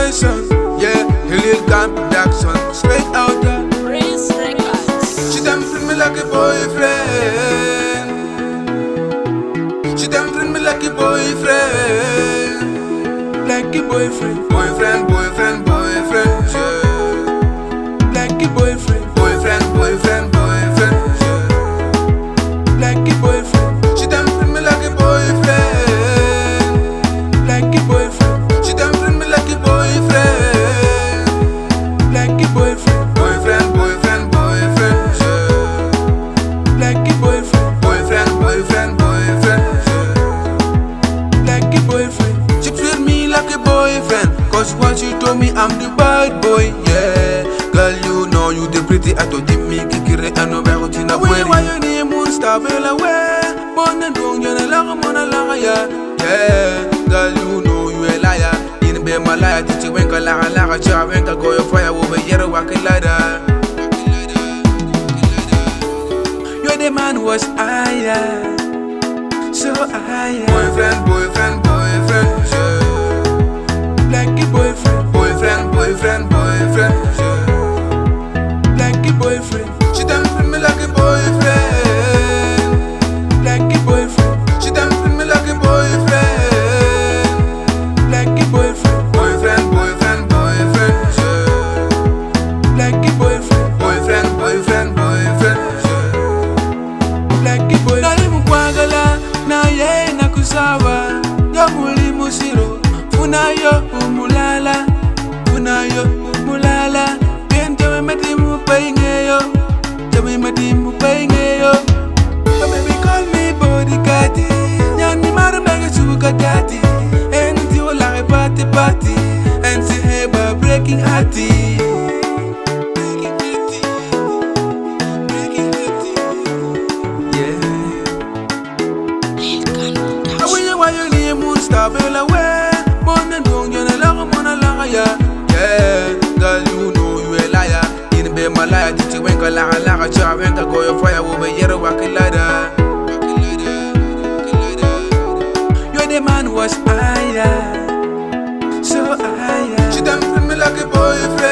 situation. Yeah, Lil Gun production, straight out there. Prince Records. She done treat me like a boyfriend. She done treat me like a boyfriend. Like a boyfriend. Boyfriend, boyfriend, boyfriend, yeah. Like a boyfriend. Boyfriend, boyfriend, boyfriend, yeah. Like a boyfriend. She done treat me like a boyfriend. Like a boyfriend. She done treat me like a boyfriend. Like a boyfriend. Boyfriend, boyfriend, boyfriend, yeah. Like a boyfriend. Boyfriend, boyfriend, boyfriend, yeah. Like a boyfriend. She treat me like a boyfriend, cause once she told me I'm the bad boy, yeah. Girl, you know you the pretty, I told me kikire ano bero tina bweri. Why you need moon star bella way? Mona dong yana langa mona langa ya. Yeah, girl, you know you a liar. In be my liar, teach you when ka langa langa cha when ka go your fire over yere wakilada. You're the man who was higher, so higher. Boyfriend, boyfriend, boyfriend, yeah. Like a boyfriend, boyfriend, boyfriend, boyfriend, yeah. Like a boyfriend. She done treat me like a boyfriend. Like a boyfriend. She done treat me like a boyfriend. Like a boyfriend. Boyfriend, boyfriend, boyfriend, yeah. Like a boyfriend. Boyfriend, boyfriend, boyfriend, yeah. Like a boyfriend. Nali mukwagala na ye nakusawa. Yo muli musiro. Funayo umulala. Funayo umulala. Tell me matimu paingeyo. Tell me matimu paingeyo. But baby call me bodyguard. Nyani mara mega suka daddy. And you like party party. And say hey but breaking hearty. Breaking hearty. Breaking hearty. Yeah. Lil Gun Production. I win you while you need moon star bella way. Mona dong yana langa ya. Yeah, girl you know you a liar. In be my liar, teach you when ka langa cha when ka go your fire over yere wakilada. You're the man who was higher, so higher. She done treat me like a boyfriend.